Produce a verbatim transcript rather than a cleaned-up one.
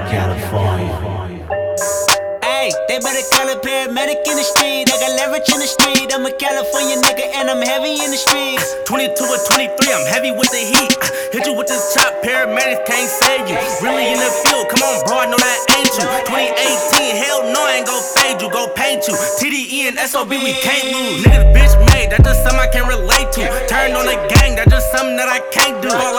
California. Hey, they better call a paramedic in the street. I got leverage in the street. I'm a California nigga and I'm heavy in the streets. twenty-two or twenty-three, I'm heavy with the heat. Hit you with this chop, paramedics can't save you. Really in the field, come on bro, I know that ain't you. twenty eighteen, hell no, I ain't gon' fade you, go paint you. T D E and S O B, we can't lose. Niggas bitch made, that's just something I can't relate to. Turned on the gang, that's just something that I can't do.